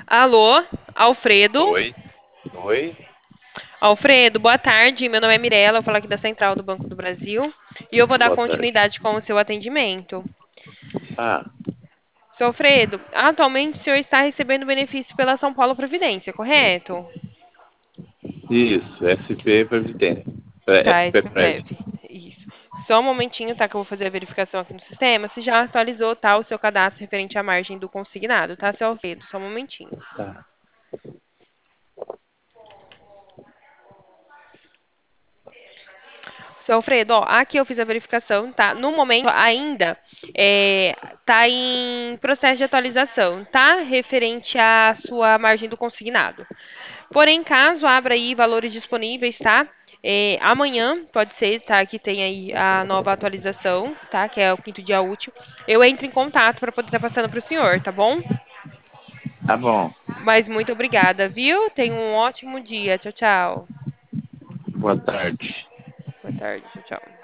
Alô, Alfredo? Oi, oi, Alfredo, boa tarde. Meu nome é Mirella, eu falo aqui da Central do Banco do Brasil e eu vou dar boa tarde. continuidade com o seu atendimento. Ah, Seu Alfredo, atualmente o senhor está recebendo benefício pela São Paulo Previdência, correto? isso, SP Previdência. Tá, SP Prev. SPPREV. Isso. Só um momentinho, tá, que eu vou fazer a verificação aqui no sistema. Se já atualizou, tá, o seu cadastro referente à margem do consignado, tá, seu Alfredo? Só um momentinho. Tá, Seu Alfredo, ó, aqui eu fiz a verificação, tá? No momento ainda tá em processo de atualização, tá? Referente à sua margem do consignado. Porém, caso abra aí valores disponíveis, tá? Amanhã, pode ser, tá? Que tem aí a nova atualização, tá? Que é o quinto dia útil. Eu entro em contato para poder estar passando para o senhor, tá bom? tá bom. Mas muito obrigada, viu? Tenha um ótimo dia. Tchau, tchau. Boa tarde. Boa tarde, tchau, tchau.